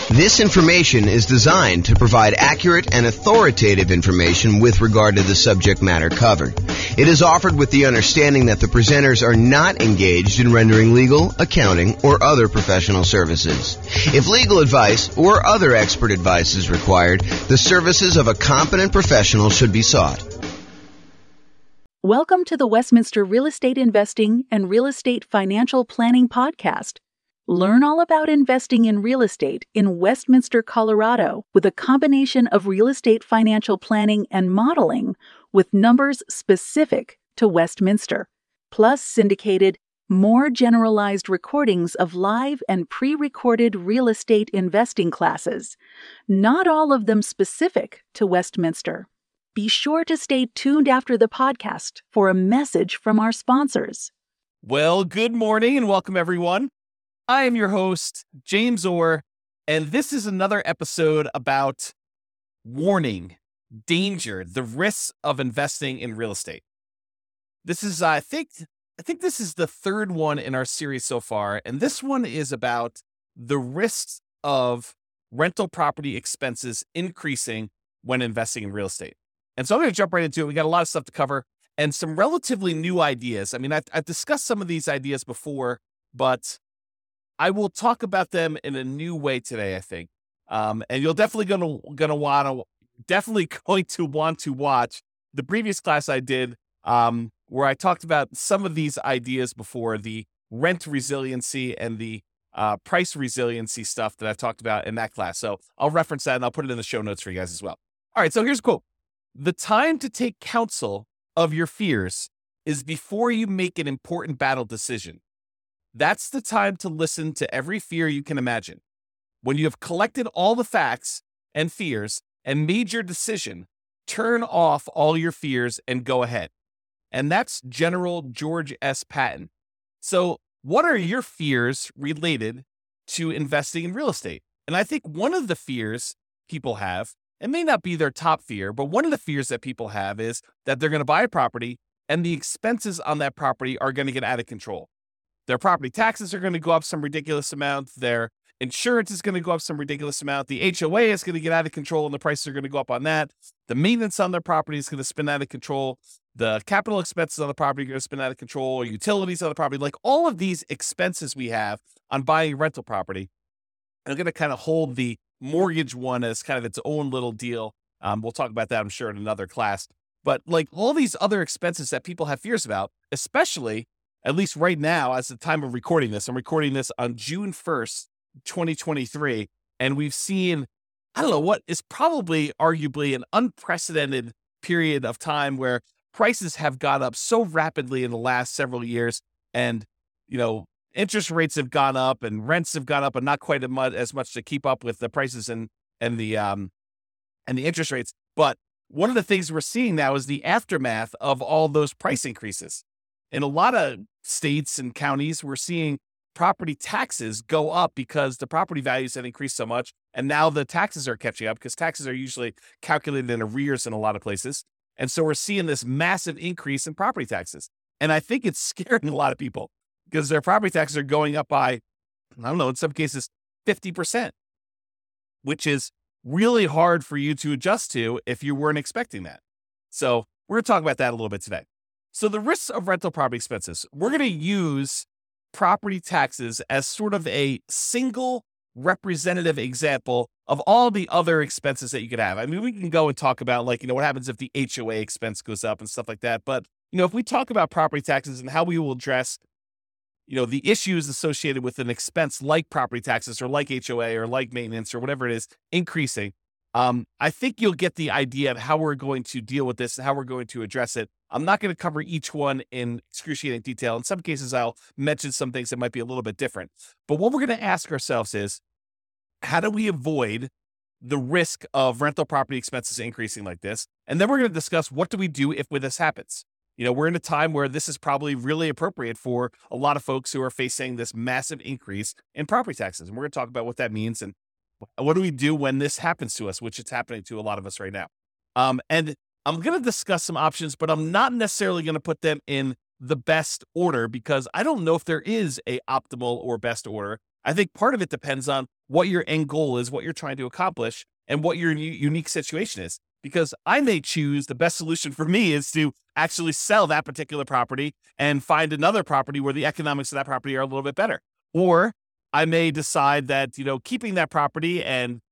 This information is designed to provide accurate and authoritative information with regard to the subject matter covered. It is offered with the understanding that the presenters are not engaged in rendering legal, accounting, or other professional services. If legal advice or other expert advice is required, the services of a competent professional should be sought. Welcome to the Westminster Real Estate Investing and Real Estate Financial Planning Podcast. Learn all about investing in real estate in Westminster, Colorado, with a combination of real estate financial planning and modeling with numbers specific to Westminster, plus syndicated, more generalized recordings of live and pre-recorded real estate investing classes, not all of them specific to Westminster. Be sure to stay tuned after the podcast for a message from our sponsors. Well, good morning and welcome, everyone. I am your host, James Orr, and this is another episode about warning, danger, the risks of investing in real estate. This is, I think this is the third one in our series so far, and this one is about the risks of rental property expenses increasing when investing in real estate. And so I'm going to jump right into it. We got a lot of stuff to cover and some relatively new ideas. I mean, I've discussed some of these ideas before, but I will talk about them in a new way today, I think. And you'll definitely going to want to watch the previous class I did, where I talked about some of these ideas before, the rent resiliency and the price resiliency stuff that I talked about in that class. So I'll reference that and I'll put it in the show notes for you guys as well. All right, so here's a quote. "The time to take counsel of your fears is before you make an important battle decision. That's the time to listen to every fear you can imagine. When you have collected all the facts and fears and made your decision, turn off all your fears and go ahead." And that's General George S. Patton. So what are your fears related to investing in real estate? And I think one of the fears people have, it may not be their top fear, but one of the fears that people have is that they're going to buy a property and the expenses on that property are going to get out of control. Their property taxes are going to go up some ridiculous amount. Their insurance is going to go up some ridiculous amount. The HOA is going to get out of control and the prices are going to go up on that. The maintenance on their property is going to spin out of control. The capital expenses on the property are going to spin out of control, or utilities on the property. Like all of these expenses we have on buying rental property are going to kind of hold the mortgage one as kind of its own little deal. We'll talk about that, I'm sure, in another class. But like all these other expenses that people have fears about, especially at least right now, as the time of recording this, I'm recording this on June 1st, 2023. And we've seen, I don't know, what is probably arguably an unprecedented period of time where prices have gone up so rapidly in the last several years. And, you know, interest rates have gone up and rents have gone up, and not quite as much to keep up with the prices and the interest rates. But one of the things we're seeing now is the aftermath of all those price increases. In a lot of states and counties, we're seeing property taxes go up because the property values have increased so much. And now the taxes are catching up because taxes are usually calculated in arrears in a lot of places. And so we're seeing this massive increase in property taxes. And I think it's scaring a lot of people because their property taxes are going up by, I don't know, in some cases, 50%, which is really hard for you to adjust to if you weren't expecting that. So we're going to talk about that a little bit today. So the risks of rental property expenses, we're going to use property taxes as sort of a single representative example of all the other expenses that you could have. I mean, we can go and talk about like, what happens if the HOA expense goes up and stuff like that. But, if we talk about property taxes and how we will address, the issues associated with an expense like property taxes or like HOA or like maintenance or whatever it is increasing, I think you'll get the idea of how we're going to deal with this and how we're going to address it. I'm not going to cover each one in excruciating detail. In some cases, I'll mention some things that might be a little bit different. But what we're going to ask ourselves is, how do we avoid the risk of rental property expenses increasing like this? And then we're going to discuss, what do we do if this happens? We're in a time where this is probably really appropriate for a lot of folks who are facing this massive increase in property taxes. And we're going to talk about what that means and what do we do when this happens to us, which it's happening to a lot of us right now. And I'm going to discuss some options, but I'm not necessarily going to put them in the best order because I don't know if there is a optimal or best order. I think part of it depends on what your end goal is, what you're trying to accomplish, and what your unique situation is. Because I may choose the best solution for me is to actually sell that particular property and find another property where the economics of that property are a little bit better. Or I may decide that, keeping that property and,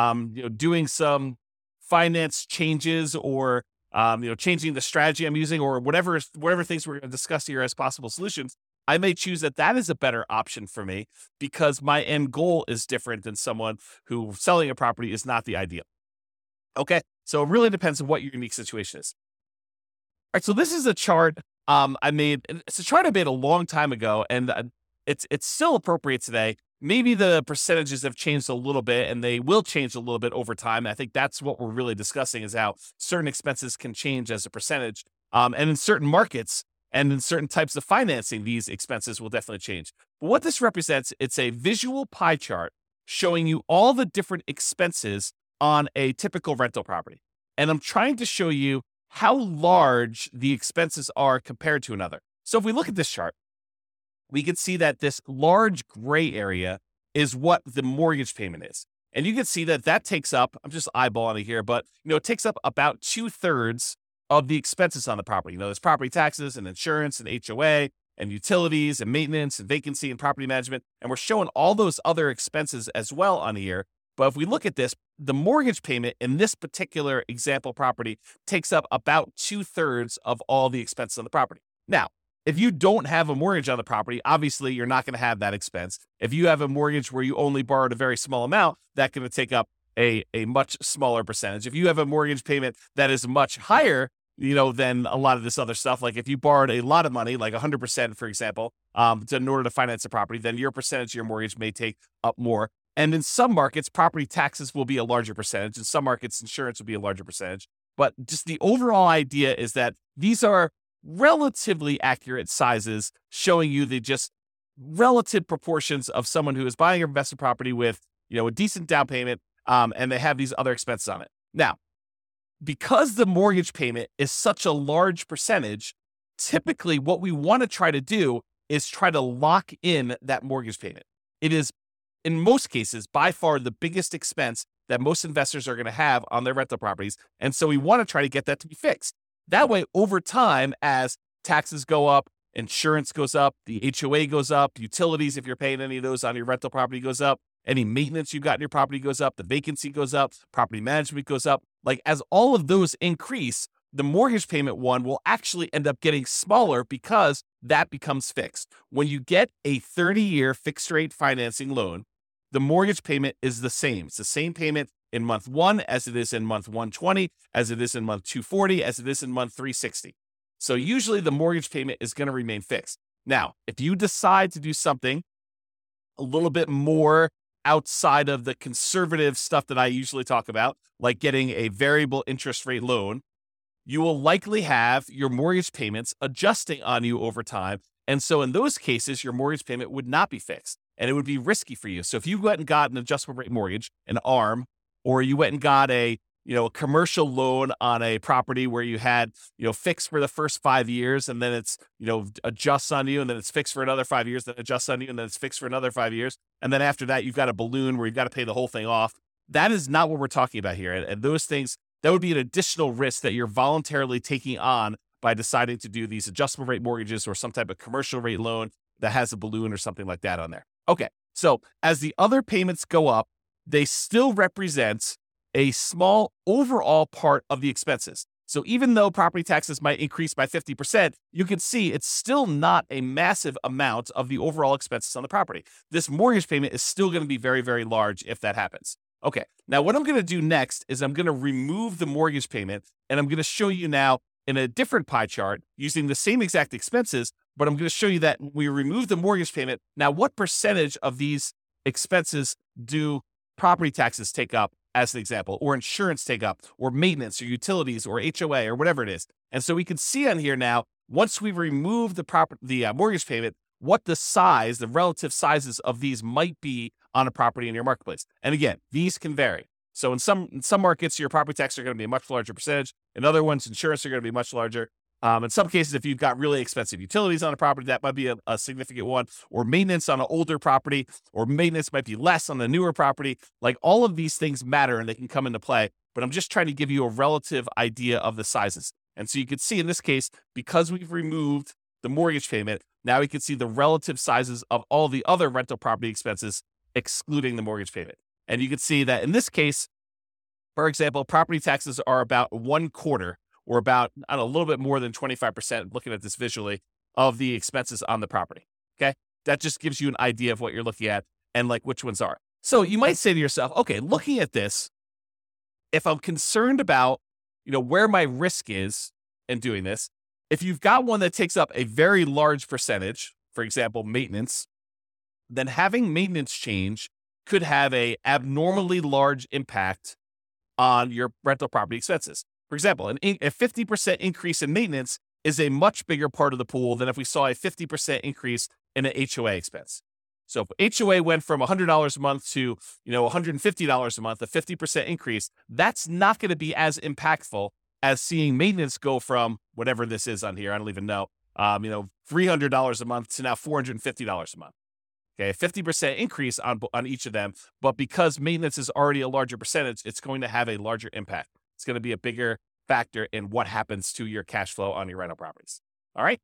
doing some finance changes or, changing the strategy I'm using or whatever things we're going to discuss here as possible solutions, I may choose that is a better option for me because my end goal is different than someone who selling a property is not the ideal. Okay. So it really depends on what your unique situation is. All right. So this is a chart I made. It's a chart I made a long time ago, and it's still appropriate today. Maybe the percentages have changed a little bit, and they will change a little bit over time. I think that's what we're really discussing is how certain expenses can change as a percentage. And in certain markets and in certain types of financing, these expenses will definitely change. But what this represents, it's a visual pie chart showing you all the different expenses on a typical rental property. And I'm trying to show you how large the expenses are compared to another. So if we look at this chart, we can see that this large gray area is what the mortgage payment is. And you can see that takes up, I'm just eyeballing it here, but it takes up about 2/3 of the expenses on the property. There's property taxes and insurance and HOA and utilities and maintenance and vacancy and property management. And we're showing all those other expenses as well on here. But if we look at this, the mortgage payment in this particular example property takes up about 2/3 of all the expenses on the property. Now, if you don't have a mortgage on the property, obviously you're not going to have that expense. If you have a mortgage where you only borrowed a very small amount, that's going to take up a much smaller percentage. If you have a mortgage payment that is much higher, than a lot of this other stuff, like if you borrowed a lot of money, like 100%, for example, in order to finance a property, then your percentage of your mortgage may take up more. And in some markets, property taxes will be a larger percentage. In some markets, insurance will be a larger percentage. But just the overall idea is that these are relatively accurate sizes showing you the just relative proportions of someone who is buying an investment property with, a decent down payment, and they have these other expenses on it. Now, because the mortgage payment is such a large percentage, typically what we want to try to do is try to lock in that mortgage payment. It is, in most cases, by far the biggest expense that most investors are going to have on their rental properties. And so we want to try to get that to be fixed. That way, over time, as taxes go up, insurance goes up, the HOA goes up, utilities, if you're paying any of those on your rental property, goes up, any maintenance you've got in your property goes up, the vacancy goes up, property management goes up. Like as all of those increase, the mortgage payment one will actually end up getting smaller because that becomes fixed. When you get a 30-year fixed rate financing loan, the mortgage payment is the same. It's the same payment in month 1 as it is in month 120, as it is in month 240, as it is in month 360. So usually the mortgage payment is going to remain fixed. Now, if you decide to do something a little bit more outside of the conservative stuff that I usually talk about, like getting a variable interest rate loan, you will likely have your mortgage payments adjusting on you over time. And so in those cases, your mortgage payment would not be fixed and it would be risky for you. So if you went and got an adjustable rate mortgage, an ARM, or you went and got a commercial loan on a property where you had, fixed for the first 5 years and then it's, adjusts on you and then it's fixed for another 5 years, then adjusts on you and then it's fixed for another 5 years. And then after that, you've got a balloon where you've got to pay the whole thing off. That is not what we're talking about here. And those things, that would be an additional risk that you're voluntarily taking on by deciding to do these adjustable rate mortgages or some type of commercial rate loan that has a balloon or something like that on there. Okay. So as the other payments go up, they still represent a small overall part of the expenses. So even though property taxes might increase by 50%, you can see it's still not a massive amount of the overall expenses on the property. This mortgage payment is still going to be very, very large if that happens. Okay, now what I'm going to do next is I'm going to remove the mortgage payment, and I'm going to show you now in a different pie chart using the same exact expenses, but I'm going to show you that when we remove the mortgage payment, now what percentage of these expenses do property taxes take up, as an example, or insurance take up, or maintenance, or utilities, or HOA, or whatever it is. And so we can see on here now, once we remove the mortgage payment, what the relative sizes of these might be on a property in your marketplace. And again, these can vary. So in some markets, your property taxes are going to be a much larger percentage. In other ones, insurance are going to be much larger. In some cases, if you've got really expensive utilities on a property, that might be a significant one, or maintenance on an older property, or maintenance might be less on a newer property. Like all of these things matter and they can come into play, but I'm just trying to give you a relative idea of the sizes. And so you can see in this case, because we've removed the mortgage payment, now we can see the relative sizes of all the other rental property expenses, excluding the mortgage payment. And you can see that in this case, for example, property taxes are about 1/4 or about, I don't know, a little bit more than 25%, looking at this visually, of the expenses on the property. Okay. That just gives you an idea of what you're looking at and like which ones are. So you might say to yourself, okay, looking at this, if I'm concerned about, where my risk is in doing this, if you've got one that takes up a very large percentage, for example, maintenance, then having maintenance change could have a abnormally large impact on your rental property expenses. For example, a 50% increase in maintenance is a much bigger part of the pool than if we saw a 50% increase in an HOA expense. So if HOA went from $100 a month to, $150 a month, a 50% increase, that's not going to be as impactful as seeing maintenance go from whatever this is on here. I don't even know, $300 a month to now $450 a month. Okay, a 50% increase on each of them, but because maintenance is already a larger percentage, it's going to have a larger impact. It's going to be a bigger factor in what happens to your cash flow on your rental properties. All right.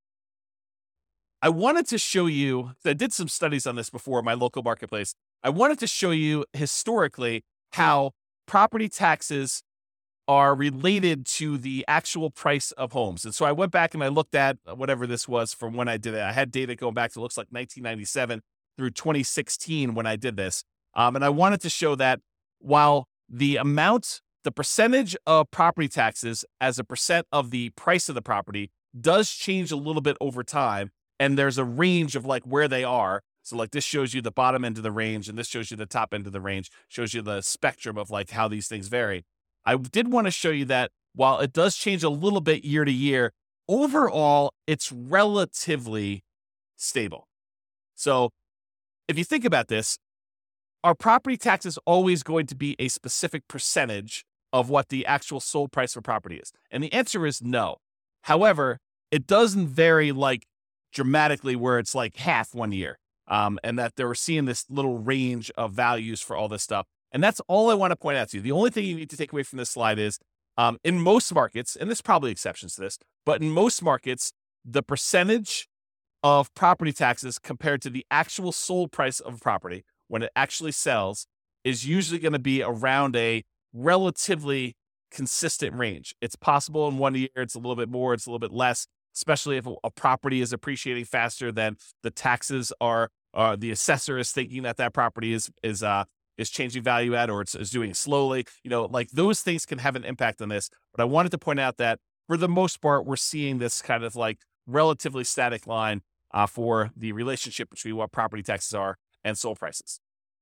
I wanted to show you, I did some studies on this before, my local marketplace. I wanted to show you historically how property taxes are related to the actual price of homes. And so I went back and I looked at whatever this was from when I did it. I had data going back to, looks like 1997 through 2016 when I did this. And I wanted to show that while the percentage of property taxes as a percent of the price of the property does change a little bit over time, and there's a range of like where they are. So like this shows you the bottom end of the range, and this shows you the top end of the range, shows you the spectrum of like how these things vary. I did want to show you that while it does change a little bit year to year, overall, it's relatively stable. So if you think about this, are property taxes always going to be a specific percentage of what the actual sold price for property is? And the answer is no. However, it doesn't vary like dramatically where it's like half one year. And that they were seeing this little range of values for all this stuff. And that's all I want to point out to you. The only thing you need to take away from this slide is in most markets, and there's probably exceptions to this, but in most markets, the percentage of property taxes compared to the actual sold price of a property when it actually sells is usually going to be around a relatively consistent range. It's possible in one year, it's a little bit more, it's a little bit less, especially if a property is appreciating faster than the taxes are, the assessor is thinking that property is changing value at, or is doing it slowly. Like those things can have an impact on this. But I wanted to point out that for the most part, we're seeing this kind of like relatively static line for the relationship between what property taxes are and sold prices.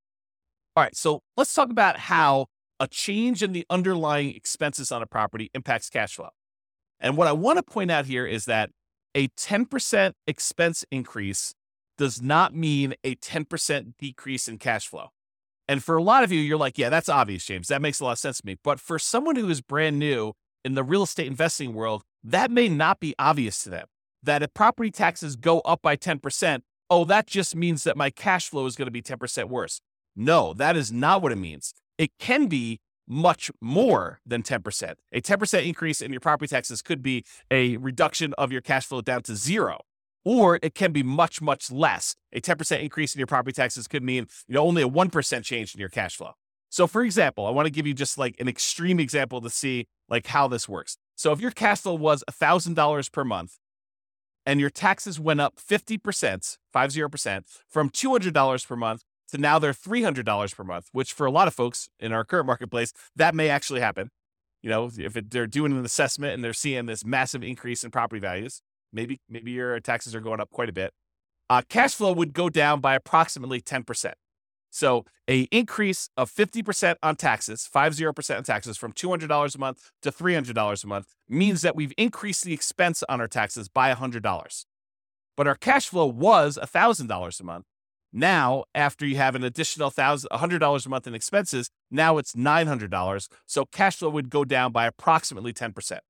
All right, so let's talk about how a change in the underlying expenses on a property impacts cash flow. And what I want to point out here is that a 10% expense increase does not mean a 10% decrease in cash flow. And for a lot of you, you're like, yeah, that's obvious, James. That makes a lot of sense to me. But for someone who is brand new in the real estate investing world, that may not be obvious to them. That if property taxes go up by 10%, oh, that just means that my cash flow is going to be 10% worse. No, that is not what it means. It can be much more than 10%. A 10% increase in your property taxes could be a reduction of your cash flow down to zero, or it can be much, much less. A 10% increase in your property taxes could mean only a 1% change in your cash flow. So for example, I want to give you just like an extreme example to see like how this works. So if your cash flow was $1,000 per month and your taxes went up 50%, from $200 per month to now they're $300 per month, which for a lot of folks in our current marketplace, that may actually happen. If they're doing an assessment and they're seeing this massive increase in property values, maybe your taxes are going up quite a bit. Cash flow would go down by approximately 10%. So a increase of 50% on taxes, 50% on taxes from $200 a month to $300 a month means that we've increased the expense on our taxes by $100. But our cash flow was $1,000 a month. Now, after you have an additional $100 a month in expenses, now it's $900. So cash flow would go down by approximately 10%.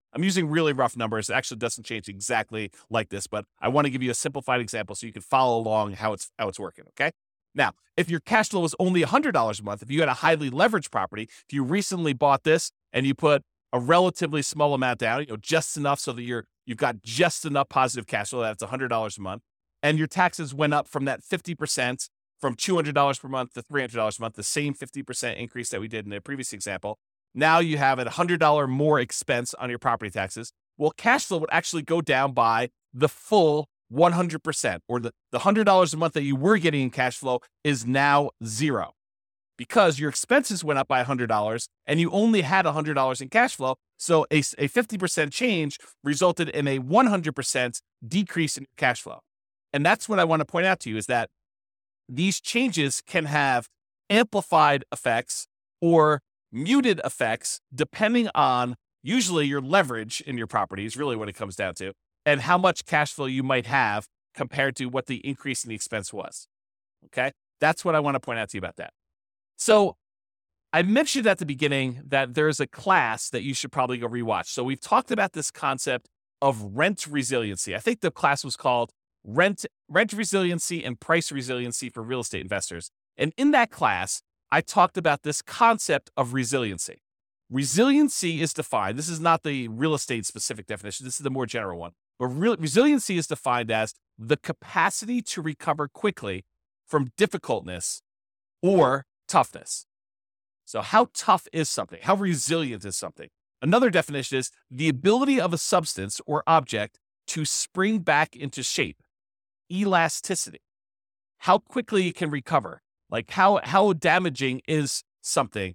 I'm using really rough numbers. It actually doesn't change exactly like this, but I want to give you a simplified example so you can follow along how it's working, okay? Now, if your cash flow was only $100 a month, if you had a highly leveraged property, if you recently bought this and you put a relatively small amount down, just enough so that you've got just enough positive cash flow that it's $100 a month, and your taxes went up from that 50%, from $200 per month to $300 a month, the same 50% increase that we did in the previous example. Now you have a $100 more expense on your property taxes. Well, cash flow would actually go down by the full 100%, or the $100 a month that you were getting in cash flow is now zero because your expenses went up by $100 and you only had $100 in cash flow. So a 50% change resulted in a 100% decrease in cash flow. And that's what I want to point out to you is that these changes can have amplified effects or muted effects depending on usually your leverage in your property is really what it comes down to, and how much cash flow you might have compared to what the increase in the expense was. Okay? That's what I want to point out to you about that. So I mentioned at the beginning that there's a class that you should probably go rewatch. So we've talked about this concept of rent resiliency. I think the class was called Rent Resiliency and Price Resiliency for Real Estate Investors. And in that class, I talked about this concept of resiliency. Resiliency is defined, this is not the real estate specific definition, this is the more general one. But resiliency is defined as the capacity to recover quickly from difficultness or toughness. So how tough is something? How resilient is something? Another definition is the ability of a substance or object to spring back into shape. Elasticity. How quickly it can recover. Like how damaging is something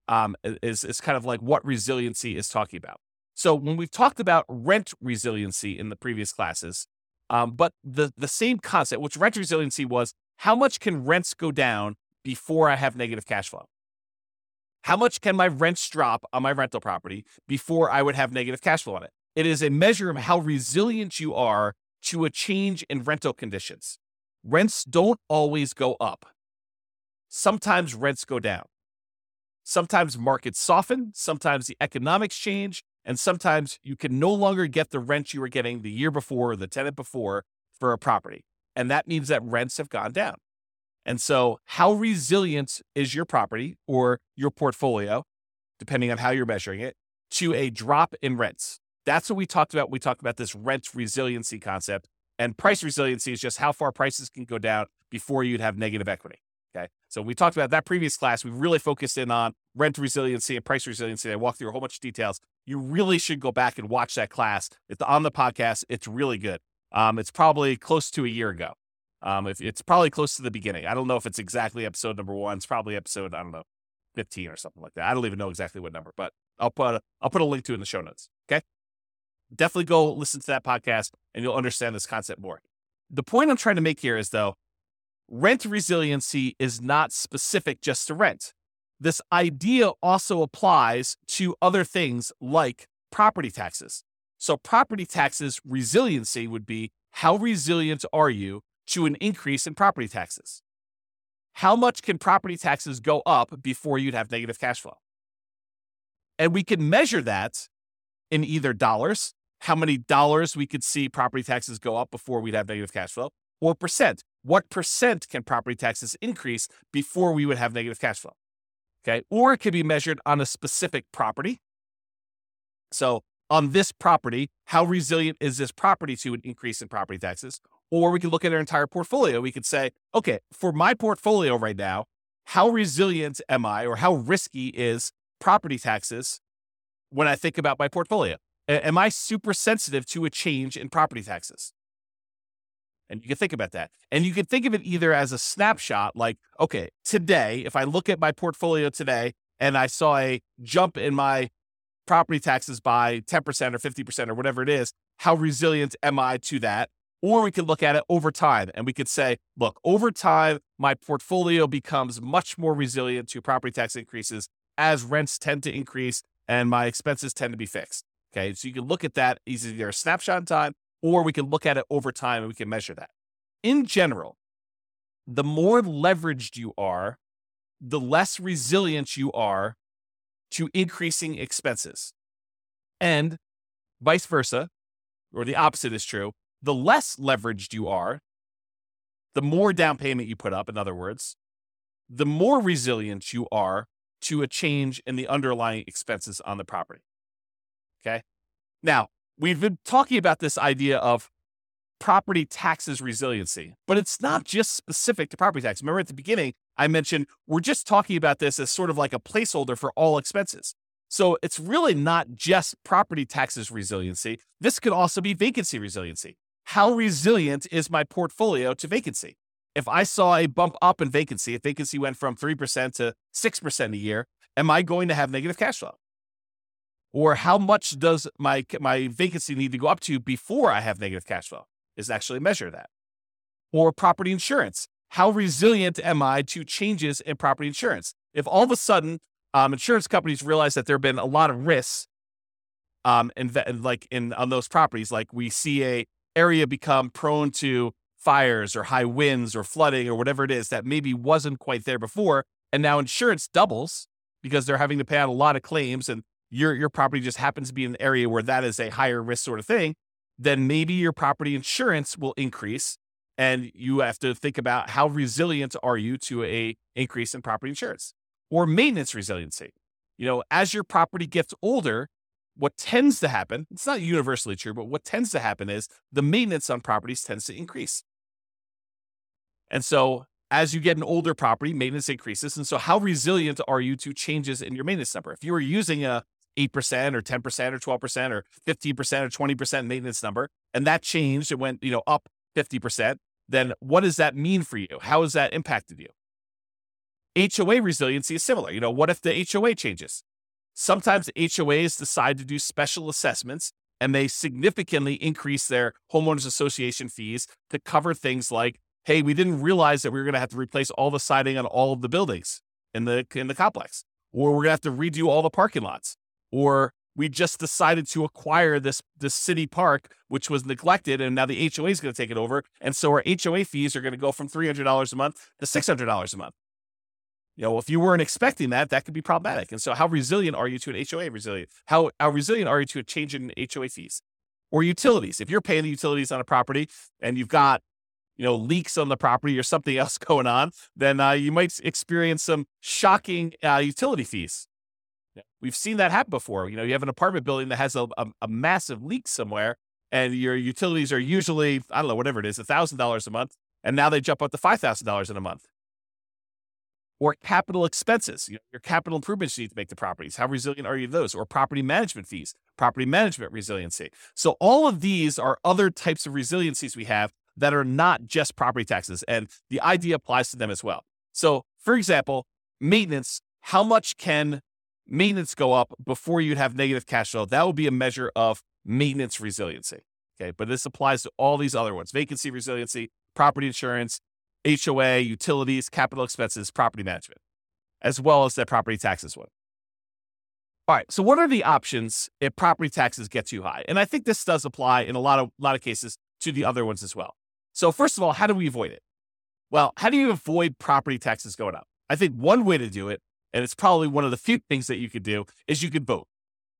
is kind of like what resiliency is talking about. So when we've talked about rent resiliency in the previous classes, but the same concept, which rent resiliency was, how much can rents go down before I have negative cash flow? How much can my rents drop on my rental property before I would have negative cash flow on it? It is a measure of how resilient you are to a change in rental conditions. Rents don't always go up. Sometimes rents go down. Sometimes markets soften, sometimes the economics change, and sometimes you can no longer get the rent you were getting the year before or the tenant before for a property. And that means that rents have gone down. And so how resilient is your property or your portfolio, depending on how you're measuring it, to a drop in rents? That's what we talked about. We talked about this rent resiliency concept, and price resiliency is just how far prices can go down before you'd have negative equity. Okay. So we talked about that previous class. We really focused in on rent resiliency and price resiliency. I walked through a whole bunch of details. You really should go back and watch that class. It's on the podcast. It's really good. It's probably close to a year ago. It's probably close to the beginning. I don't know if it's exactly episode number 1. It's probably episode, 15 or something like that. I don't even know exactly what number, but I'll put a link to it in the show notes. Okay. Definitely go listen to that podcast and you'll understand this concept more. The point I'm trying to make here is, though, rent resiliency is not specific just to rent. This idea also applies to other things like property taxes. So property taxes resiliency would be, how resilient are you to an increase in property taxes? How much can property taxes go up before you'd have negative cash flow? And we can measure that in either dollars, how many dollars we could see property taxes go up before we'd have negative cash flow, or percent. What percent can property taxes increase before we would have negative cash flow? Okay. Or it could be measured on a specific property. So on this property, how resilient is this property to an increase in property taxes? Or we could look at our entire portfolio. We could say, okay, for my portfolio right now, how resilient am I, or how risky is property taxes when I think about my portfolio? Am I super sensitive to a change in property taxes? And you can think about that. And you can think of it either as a snapshot, like, okay, today, if I look at my portfolio today and I saw a jump in my property taxes by 10% or 50% or whatever it is, how resilient am I to that? Or we could look at it over time and we could say, look, over time, my portfolio becomes much more resilient to property tax increases as rents tend to increase and my expenses tend to be fixed. Okay, so you can look at that as either a snapshot in time, or we can look at it over time and we can measure that. In general, the more leveraged you are, the less resilient you are to increasing expenses. And Vice versa, or the opposite is true. The less leveraged you are, the more down payment you put up, in other words, the more resilient you are to a change in the underlying expenses on the property. Okay? Now, we've been talking about this idea of property taxes resiliency, but it's not just specific to property tax. Remember at the beginning, I mentioned we're just talking about this as sort of like a placeholder for all expenses. So it's really not just property taxes resiliency. This could also be vacancy resiliency. How resilient is my portfolio to vacancy? If I saw a bump up in vacancy, if vacancy went from 3% to 6% a year, am I going to have negative cash flow? Or how much does my vacancy need to go up to before I have negative cash flow? Is actually measure that. Or property insurance. How resilient am I to changes in property insurance? If all of a sudden insurance companies realize that there have been a lot of risks on those properties, like we see a area become prone to fires or high winds or flooding or whatever it is that maybe wasn't quite there before, and now insurance doubles because they're having to pay out a lot of claims, and your property just happens to be in an area where that is a higher risk sort of thing, then maybe your property insurance will increase, and you have to think about how resilient are you to a increase in property insurance. Or maintenance resiliency. As your property gets older, what tends to happen, it's not universally true, but what tends to happen is the maintenance on properties tends to increase. And so as you get an older property, maintenance increases. And so how resilient are you to changes in your maintenance number? If you were using a 8% or 10% or 12% or 15% or 20% maintenance number, and that changed, it went, up 50%, then what does that mean for you? How has that impacted you? HOA resiliency is similar. What if the HOA changes? Sometimes HOAs decide to do special assessments and they significantly increase their homeowners association fees to cover things like, hey, we didn't realize that we were going to have to replace all the siding on all of the buildings in the complex, or we're going to have to redo all the parking lots, or we just decided to acquire this city park, which was neglected, and now the HOA is going to take it over, and so our HOA fees are going to go from $300 a month to $600 a month. If you weren't expecting that, that could be problematic. And so how resilient are you to an HOA resilient? How resilient are you to a change in HOA fees? Or utilities. If you're paying the utilities on a property and you've got, leaks on the property or something else going on, then you might experience some shocking utility fees. We've seen that happen before. You have an apartment building that has a massive leak somewhere, and your utilities are usually, I don't know, whatever it is, $1,000 a month, and now they jump up to $5,000 in a month. Or capital expenses, your capital improvements you need to make to properties. How resilient are you to those? Or property management fees, property management resiliency. So all of these are other types of resiliencies we have that are not just property taxes, and the idea applies to them as well. So, for example, maintenance, how much can maintenance go up before you'd have negative cash flow? That would be a measure of maintenance resiliency. Okay, but this applies to all these other ones: vacancy resiliency, property insurance, HOA, utilities, capital expenses, property management, as well as that property taxes one. All right, so what are the options if property taxes get too high? And I think this does apply in a lot of cases to the other ones as well. So first of all, how do we avoid it? Well, how do you avoid property taxes going up? I think one way to do it, and it's probably one of the few things that you could do, is you could vote.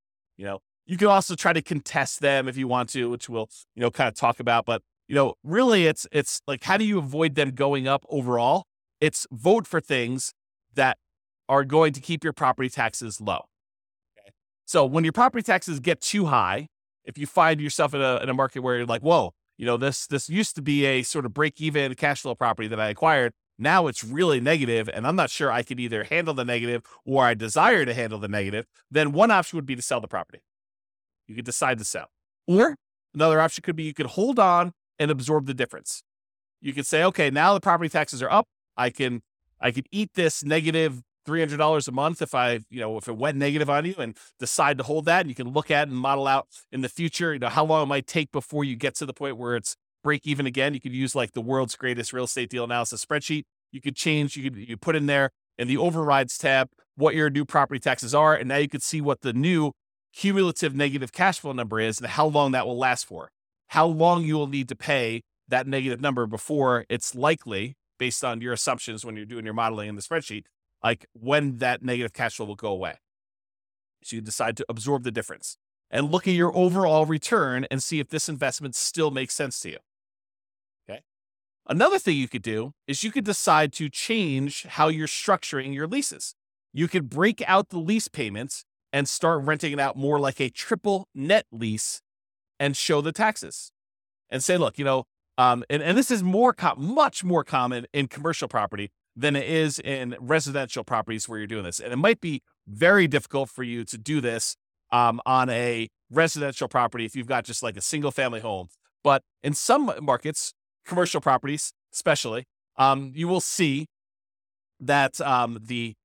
You can also try to contest them if you want to, which we'll, kind of talk about, but really it's like, how do you avoid them going up overall? It's vote for things that are going to keep your property taxes low. Okay? So when your property taxes get too high, if you find yourself in a market where you're like, whoa, this used to be a sort of break-even cash flow property that I acquired. Now it's really negative, and I'm not sure I could either handle the negative or I desire to handle the negative, then one option would be to sell the property. You could decide to sell. Or another option could be you could hold on and absorb the difference. You could say, okay, now the property taxes are up. I can eat this negative $300 a month if if it went negative on you, and decide to hold that. And you can look at and model out in the future, how long it might take before you get to the point where it's break even again. You could use like the world's greatest real estate deal analysis spreadsheet. You could change, you put in there in the overrides tab what your new property taxes are. And now you could see what the new cumulative negative cash flow number is and how long that will last for. How long you will need to pay that negative number before it's likely, based on your assumptions when you're doing your modeling in the spreadsheet, like when that negative cash flow will go away. So you decide to absorb the difference. and look at your overall return and see if this investment still makes sense to you. Okay. Another thing you could do is you could decide to change how you're structuring your leases. You could break out the lease payments and start renting it out more like a triple net lease and show the taxes and say, look, and this is much more common in commercial property than it is in residential properties where you're doing this. And it might be very difficult for you to do this on a residential property if you've got just like a single family home. But in some markets, commercial properties especially, you will see that the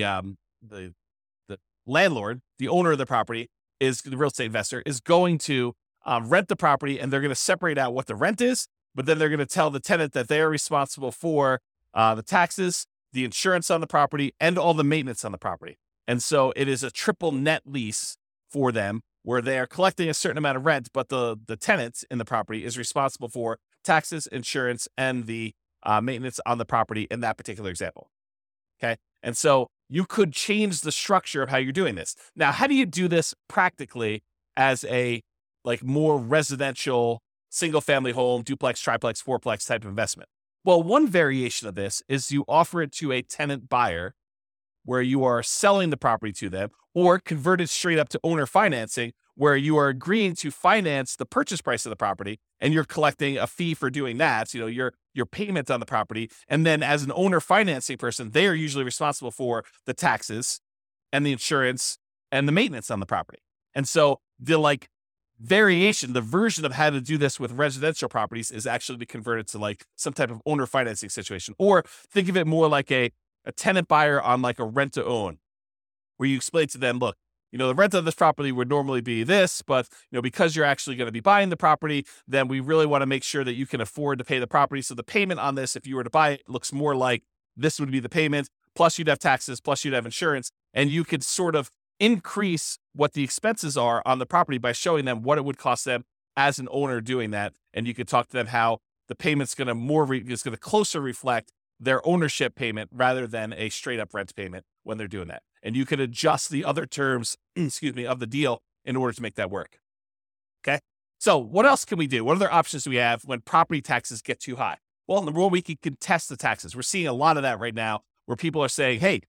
landlord, the owner of the property, is the real estate investor, is going to rent the property, and they're going to separate out what the rent is, but then they're going to tell the tenant that they are responsible for the taxes, the insurance on the property, and all the maintenance on the property. And so it is a triple net lease for them where they are collecting a certain amount of rent, but the tenant in the property is responsible for taxes, insurance, and the maintenance on the property in that particular example. Okay. And so you could change the structure of how you're doing this. Now, how do you do this practically as a more residential single family home, duplex, triplex, fourplex type of investment? Well, one variation of this is you offer it to a tenant buyer where you are selling the property to them, or convert it straight up to owner financing where you are agreeing to finance the purchase price of the property and you're collecting a fee for doing that, your payment on the property. And then as an owner financing person, they are usually responsible for the taxes and the insurance and the maintenance on the property. And so the variation, the version of how to do this with residential properties is actually to convert it to some type of owner financing situation. Or think of it more like a tenant buyer on a rent to own, where you explain to them, look, the rent of this property would normally be this, but because you're actually going to be buying the property, then we really want to make sure that you can afford to pay the property. So the payment on this, if you were to buy it, looks more like this would be the payment, plus you'd have taxes, plus you'd have insurance, and you could sort of increase what the expenses are on the property by showing them what it would cost them as an owner doing that. And you could talk to them how the payment's going to closer reflect their ownership payment rather than a straight up rent payment when they're doing that. And you could adjust the other terms, of the deal in order to make that work. Okay. So what else can we do? What other options do we have when property taxes get too high? Well, number one, we can contest the taxes. We're seeing a lot of that right now where people are saying, hey,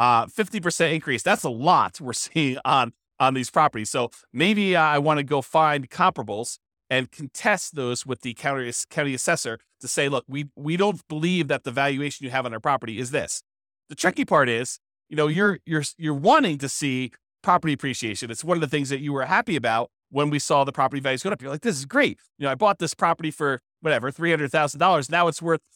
50% increase. That's a lot we're seeing on these properties. So maybe I want to go find comparables and contest those with the county assessor to say, look, we don't believe that the valuation you have on our property is this. The tricky part is, you're wanting to see property appreciation. It's one of the things that you were happy about when we saw the property values go up. You're like, this is great. I bought this property for whatever, $300,000. Now it's worth,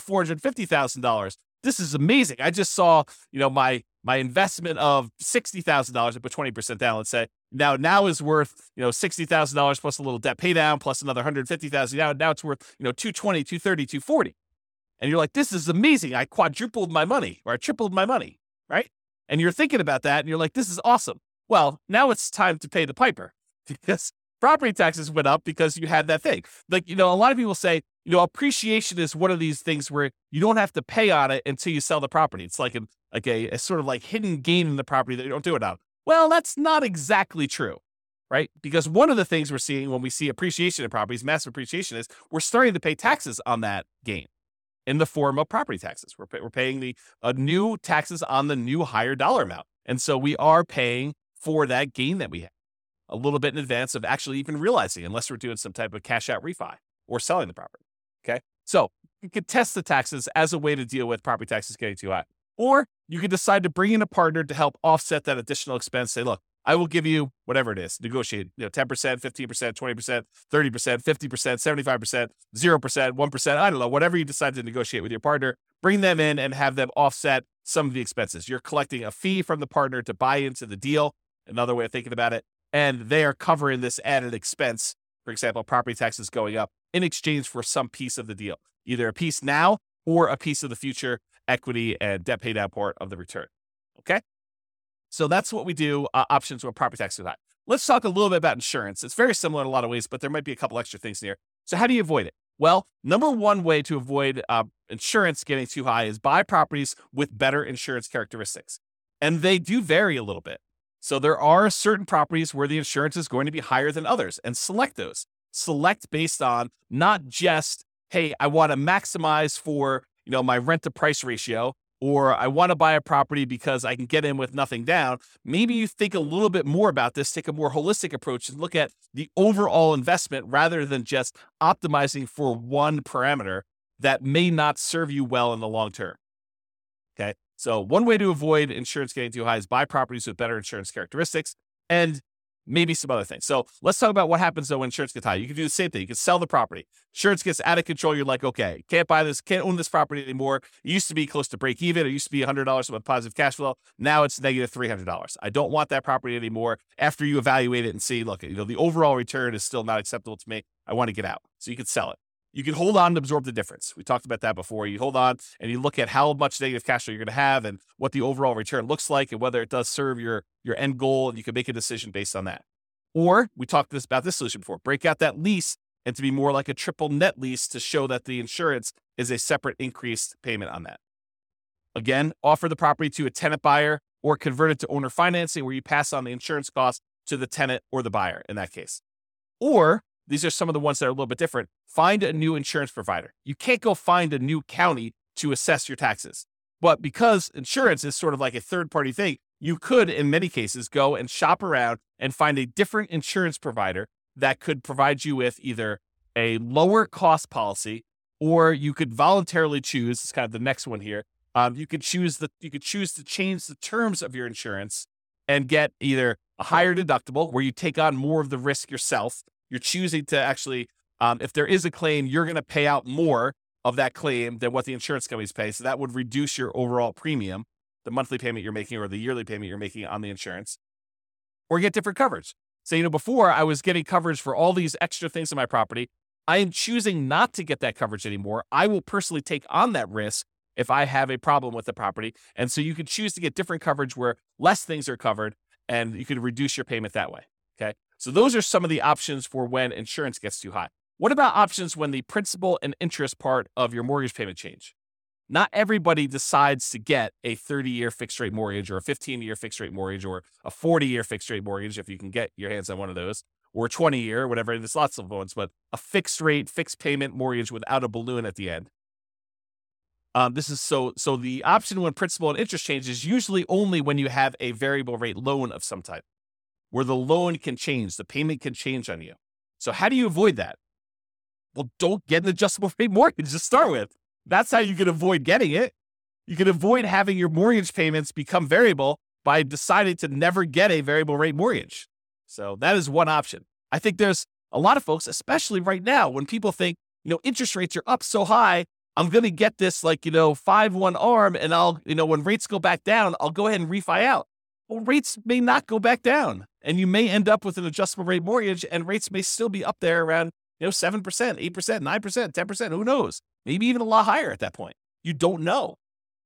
$450,000. This is amazing. I just saw, my investment of $60,000, I put 20% down, let's say, now is worth, $60,000 plus a little debt pay down plus another $150,000. Now it's worth, $220, $230, $240. And you're like, this is amazing. I quadrupled my money, or I tripled my money, right? And you're thinking about that and you're like, this is awesome. Well, now it's time to pay the piper because property taxes went up because you had that thing. A lot of people say, appreciation is one of these things where you don't have to pay on it until you sell the property. It's like a sort of hidden gain in the property that you don't do it on. Well, that's not exactly true, right? Because one of the things we're seeing when we see appreciation in properties, massive appreciation, is we're starting to pay taxes on that gain in the form of property taxes. We're paying the new taxes on the new higher dollar amount. And so we are paying for that gain that we have a little bit in advance of actually even realizing, unless we're doing some type of cash out refi or selling the property. Okay. So you could test the taxes as a way to deal with property taxes getting too high. Or you could decide to bring in a partner to help offset that additional expense. Say, look, I will give you whatever it is, negotiate, 10%, 15%, 20%, 30%, 50%, 75%, 0%, 1%. I don't know, whatever you decide to negotiate with your partner, bring them in and have them offset some of the expenses. You're collecting a fee from the partner to buy into the deal. Another way of thinking about it. And they are covering this added expense, for example, property taxes going up in exchange for some piece of the deal, either a piece now or a piece of the future equity and debt pay down part of the return. Okay. So that's what we do, options when property taxes are high. Let's talk a little bit about insurance. It's very similar in a lot of ways, but there might be a couple extra things in here. So how do you avoid it? Well, number one way to avoid insurance getting too high is buy properties with better insurance characteristics. And they do vary a little bit. So there are certain properties where the insurance is going to be higher than others, and select those. Select based on not just, hey, I want to maximize for, my rent to price ratio, or I want to buy a property because I can get in with nothing down. Maybe you think a little bit more about this, take a more holistic approach and look at the overall investment rather than just optimizing for one parameter that may not serve you well in the long term. Okay. So one way to avoid insurance getting too high is buy properties with better insurance characteristics and maybe some other things. So let's talk about what happens though when insurance gets high. You can do the same thing. You can sell the property. Insurance gets out of control. You're like, okay, can't buy this, can't own this property anymore. It used to be close to break even. It used to be $100 of positive cash flow. Now it's negative $300. I don't want that property anymore. After you evaluate it and see, look, the overall return is still not acceptable to me. I want to get out. So you can sell it. You can hold on and absorb the difference. We talked about that before. You hold on and you look at how much negative cash flow you're going to have and what the overall return looks like and whether it does serve your end goal, and you can make a decision based on that. Or we talked about this solution before, break out that lease and to be more like a triple net lease to show that the insurance is a separate increased payment on that. Again, offer the property to a tenant buyer or convert it to owner financing where you pass on the insurance cost to the tenant or the buyer in that case. Or these are some of the ones that are a little bit different. Find a new insurance provider. You can't go find a new county to assess your taxes. But because insurance is sort of like a third-party thing, you could, in many cases, go and shop around and find a different insurance provider that could provide you with either a lower cost policy, or you could voluntarily choose, it's kind of the next one here, you could choose to change the terms of your insurance and get either a higher deductible where you take on more of the risk yourself. You're choosing to actually, if there is a claim, you're going to pay out more of that claim than what the insurance companies pay. So that would reduce your overall premium, the monthly payment you're making or the yearly payment you're making on the insurance, or get different coverage. So, before I was getting coverage for all these extra things in my property. I am choosing not to get that coverage anymore. I will personally take on that risk if I have a problem with the property. And so you can choose to get different coverage where less things are covered and you can reduce your payment that way. Okay. So those are some of the options for when insurance gets too high. What about options when the principal and interest part of your mortgage payment change? Not everybody decides to get a 30-year fixed rate mortgage or a 15-year fixed rate mortgage or a 40-year fixed rate mortgage, if you can get your hands on one of those, or 20-year, whatever. There's lots of ones, but a fixed rate, fixed payment mortgage without a balloon at the end. This is so the option when principal and interest change is usually only when you have a variable rate loan of some type, where the loan can change, the payment can change on you. So how do you avoid that? Well, don't get an adjustable rate mortgage to start with. That's how you can avoid getting it. You can avoid having your mortgage payments become variable by deciding to never get a variable rate mortgage. So that is one option. I think there's a lot of folks, especially right now, when people think, interest rates are up so high, I'm going to get this 5-1 ARM and I'll, when rates go back down, I'll go ahead and refi out. Well, rates may not go back down and you may end up with an adjustable rate mortgage and rates may still be up there around, 7%, 8%, 9%, 10%, who knows? Maybe even a lot higher at that point. You don't know.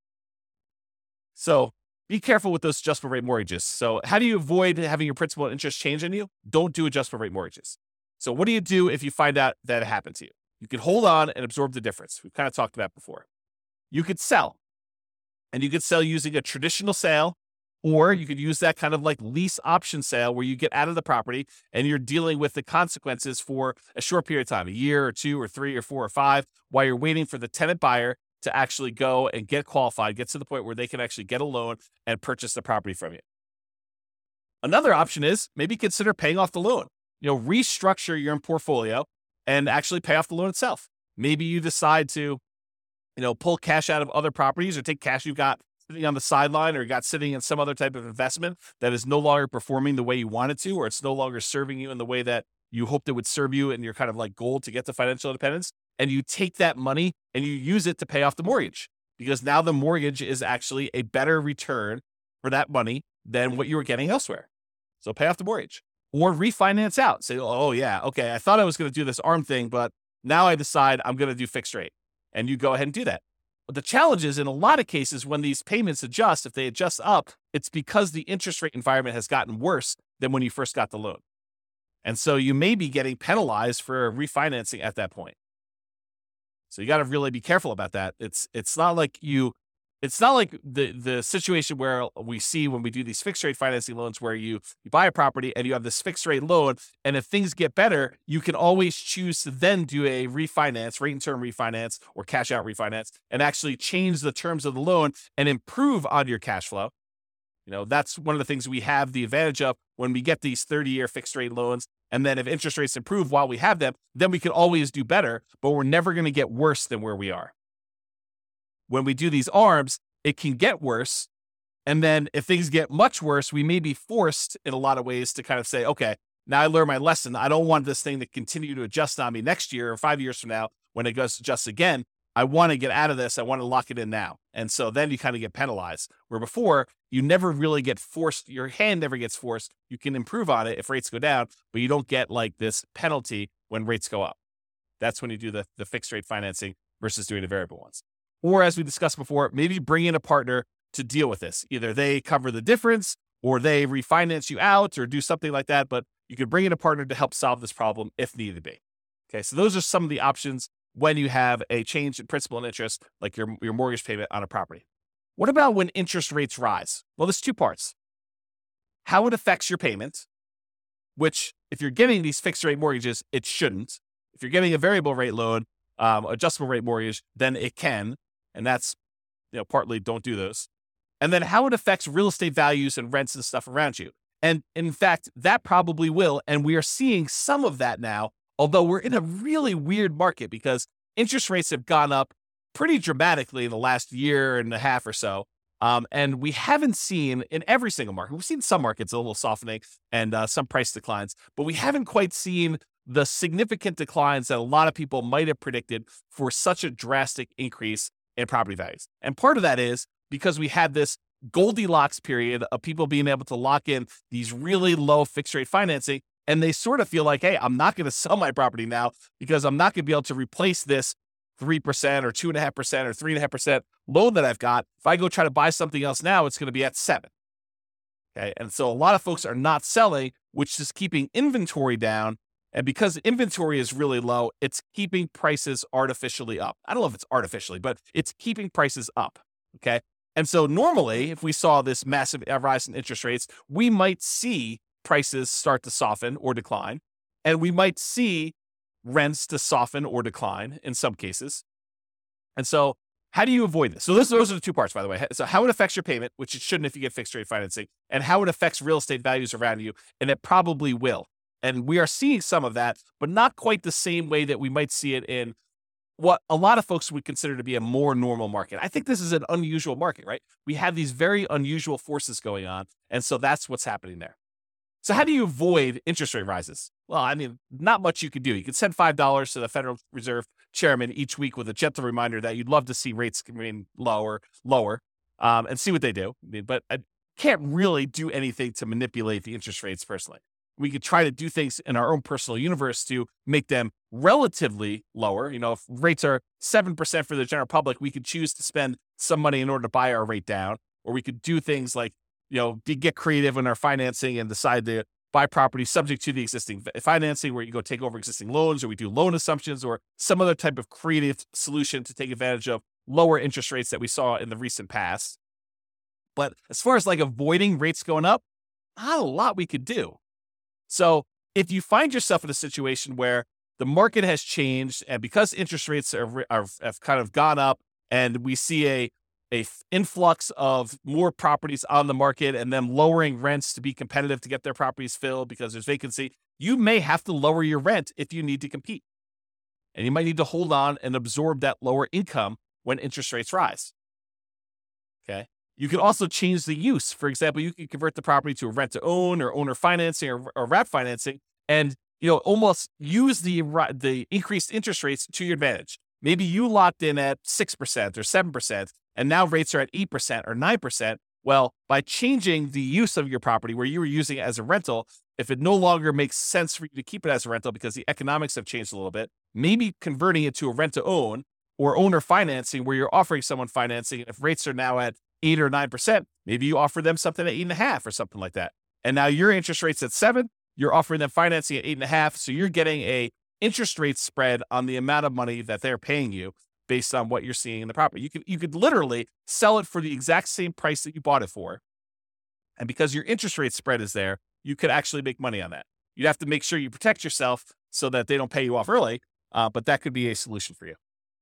So be careful with those adjustable rate mortgages. So how do you avoid having your principal and interest change on you? Don't do adjustable rate mortgages. So what do you do if you find out that it happened to you? You can hold on and absorb the difference. We've kind of talked about before. You could sell. And you could sell using a traditional sale, or you could use that kind of like lease option sale where you get out of the property and you're dealing with the consequences for a short period of time, a year or 2 or 3 or 4 or 5, while you're waiting for the tenant buyer to actually go and get qualified, get to the point where they can actually get a loan and purchase the property from you. Another option is maybe consider paying off the loan. Restructure your portfolio and actually pay off the loan itself. Maybe you decide to, pull cash out of other properties or take cash you've got sitting on the sideline or got sitting in some other type of investment that is no longer performing the way you want it to, or it's no longer serving you in the way that you hoped it would serve you in your kind of like goal to get to financial independence. And you take that money and you use it to pay off the mortgage, because now the mortgage is actually a better return for that money than what you were getting elsewhere. So pay off the mortgage or refinance out. Say, oh yeah, okay, I thought I was going to do this ARM thing, but now I decide I'm going to do fixed rate. And you go ahead and do that. But the challenge is in a lot of cases when these payments adjust, if they adjust up, it's because the interest rate environment has gotten worse than when you first got the loan. And so you may be getting penalized for refinancing at that point. So you got to really be careful about that. It's not like you it's not like the situation where we see when we do these fixed rate financing loans where you buy a property and you have this fixed rate loan, and if things get better, you can always choose to then do a refinance, rate and term refinance or cash out refinance, and actually change the terms of the loan and improve on your cash flow. That's one of the things we have the advantage of when we get these 30-year fixed rate loans. And then if interest rates improve while we have them, then we can always do better, but we're never going to get worse than where we are. When we do these ARMs, it can get worse. And then if things get much worse, we may be forced in a lot of ways to kind of say, okay, now I learned my lesson. I don't want this thing to continue to adjust on me next year or 5 years from now when it goes to adjust again. I want to get out of this. I want to lock it in now. And so then you kind of get penalized, where before you never really get forced. Your hand never gets forced. You can improve on it if rates go down, but you don't get like this penalty when rates go up. That's when you do the fixed rate financing versus doing the variable ones. Or as we discussed before, maybe bring in a partner to deal with this. Either they cover the difference or they refinance you out or do something like that. But you could bring in a partner to help solve this problem if needed be. Okay, so those are some of the options when you have a change in principal and interest, like your mortgage payment on a property. What about when interest rates rise? Well, there's two parts. How it affects your payment, which if you're getting these fixed rate mortgages, it shouldn't. If you're getting a variable rate loan, adjustable rate mortgage, then it can. And that's, partly don't do those. And then how it affects real estate values and rents and stuff around you. And in fact, that probably will. And we are seeing some of that now, although we're in a really weird market because interest rates have gone up pretty dramatically in the last year and a half or so. And we haven't seen in every single market, we've seen some markets a little softening and some price declines, but we haven't quite seen the significant declines that a lot of people might have predicted for such a drastic increase in property values. And part of that is because we had this Goldilocks period of people being able to lock in these really low fixed rate financing. And they sort of feel like, hey, I'm not going to sell my property now because I'm not going to be able to replace this 3% or 2.5% or 3.5% loan that I've got. If I go try to buy something else now, it's going to be at 7%. Okay. And so a lot of folks are not selling, which is keeping inventory down. And because inventory is really low, it's keeping prices artificially up. I don't know if it's artificially, but it's keeping prices up. Okay. And so normally, if we saw this massive rise in interest rates, we might see prices start to soften or decline. And we might see rents to soften or decline in some cases. And so how do you avoid this? So those are the two parts, by the way. So how it affects your payment, which it shouldn't if you get fixed rate financing, and how it affects real estate values around you. And it probably will. And we are seeing some of that, but not quite the same way that we might see it in what a lot of folks would consider to be a more normal market. I think this is an unusual market, right? We have these very unusual forces going on. And so that's what's happening there. So how do you avoid interest rate rises? Well, I mean, not much you could do. You could send $5 to the Federal Reserve Chairman each week with a gentle reminder that you'd love to see rates remain lower, and see what they do. But I can't really do anything to manipulate the interest rates personally. We could try to do things in our own personal universe to make them relatively lower. If rates are 7% for the general public, we could choose to spend some money in order to buy our rate down, or we could do things like, get creative in our financing and decide to buy property subject to the existing financing, where you go take over existing loans, or we do loan assumptions, or some other type of creative solution to take advantage of lower interest rates that we saw in the recent past. But as far as like avoiding rates going up, not a lot we could do. So if you find yourself in a situation where the market has changed, and because interest rates have kind of gone up, and we see a influx of more properties on the market and them lowering rents to be competitive to get their properties filled because there's vacancy, you may have to lower your rent if you need to compete. And you might need to hold on and absorb that lower income when interest rates rise. Okay. You can also change the use. For example, you can convert the property to a rent to own or owner financing or wrap financing, and almost use the increased interest rates to your advantage. Maybe you locked in at 6% or 7%, and now rates are at 8% or 9%. Well, by changing the use of your property where you were using it as a rental, if it no longer makes sense for you to keep it as a rental because the economics have changed a little bit, maybe converting it to a rent to own or owner financing where you're offering someone financing. If rates are now at 8 or 9%, maybe you offer them something at 8.5 or something like that. And now your interest rate's at 7, you're offering them financing at 8.5. So you're getting a interest rate spread on the amount of money that they're paying you. based on what you're seeing in the property. You could literally sell it for the exact same price that you bought it for. And because your interest rate spread is there, you could actually make money on that. You'd have to make sure you protect yourself so that they don't pay you off early, but that could be a solution for you.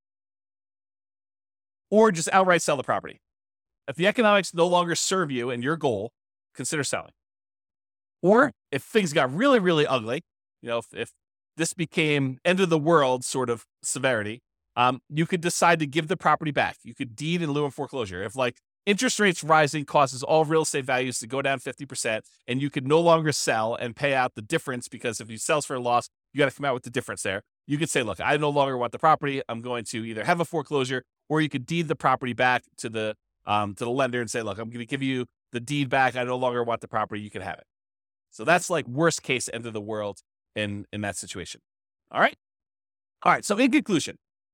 Or just outright sell the property. If the economics no longer serve you and your goal, consider selling. Or if things got really, really ugly, if this became end of the world sort of severity, you could decide to give the property back. You could deed in lieu of foreclosure. If interest rates rising causes all real estate values to go down 50%, and you could no longer sell and pay out the difference, because if you sell for a loss, you got to come out with the difference there. You could say, look, I no longer want the property. I'm going to either have a foreclosure, or you could deed the property back to the lender and say, look, I'm going to give you the deed back. I no longer want the property. You can have it. So that's worst case end of the world in that situation. All right. So in conclusion,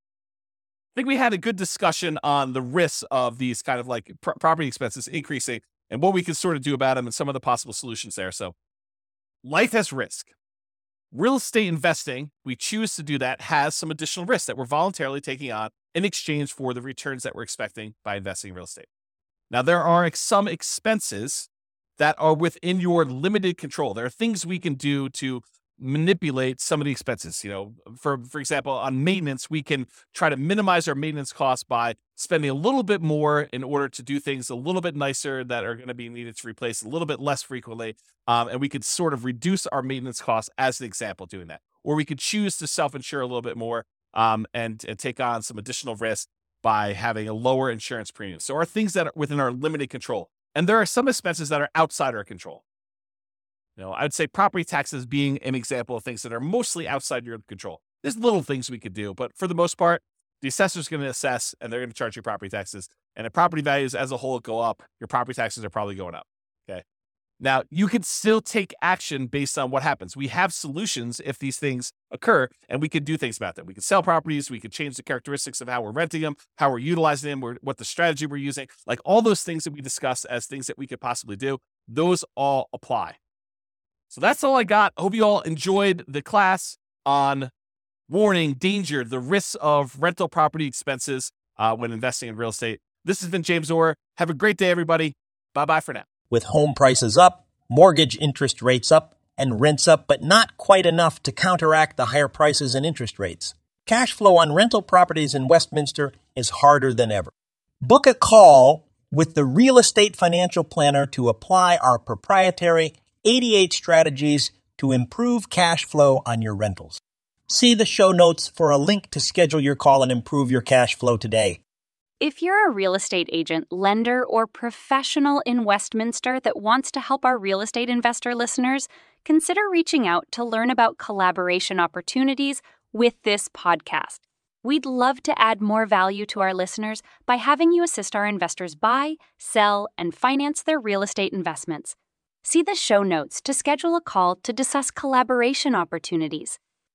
I think we had a good discussion on the risks of these kind of property expenses increasing and what we can sort of do about them and some of the possible solutions there. So life has risk. Real estate investing, we choose to do that, has some additional risks that we're voluntarily taking on in exchange for the returns that we're expecting by investing in real estate. Now, there are some expenses that are within your limited control. There are things we can do to manipulate some of the expenses. For example, on maintenance, we can try to minimize our maintenance costs by spending a little bit more in order to do things a little bit nicer that are going to be needed to replace a little bit less frequently. And we could sort of reduce our maintenance costs as an example doing that. Or we could choose to self-insure a little bit more and take on some additional risk by having a lower insurance premium. So are things that are within our limited control. And there are some expenses that are outside our control. I'd say property taxes being an example of things that are mostly outside your control. There's little things we could do, but for the most part, the assessor's going to assess and they're going to charge you property taxes. And if property values as a whole go up, your property taxes are probably going up. Okay. Now, you can still take action based on what happens. We have solutions if these things occur, and we can do things about them. We can sell properties. We can change the characteristics of how we're renting them, how we're utilizing them, what the strategy we're using. All those things that we discuss as things that we could possibly do, those all apply. So that's all I got. I hope you all enjoyed the class on warning, danger, the risks of rental property expenses when investing in real estate. This has been James Orr. Have a great day, everybody. Bye-bye for now. With home prices up, mortgage interest rates up, and rents up, but not quite enough to counteract the higher prices and interest rates, cash flow on rental properties in Westminster is harder than ever. Book a call with the Real Estate Financial Planner to apply our proprietary 88 strategies to improve cash flow on your rentals. See the show notes for a link to schedule your call and improve your cash flow today. If you're a real estate agent, lender, or professional in Westminster that wants to help our real estate investor listeners, consider reaching out to learn about collaboration opportunities with this podcast. We'd love to add more value to our listeners by having you assist our investors buy, sell, and finance their real estate investments. See the show notes to schedule a call to discuss collaboration opportunities.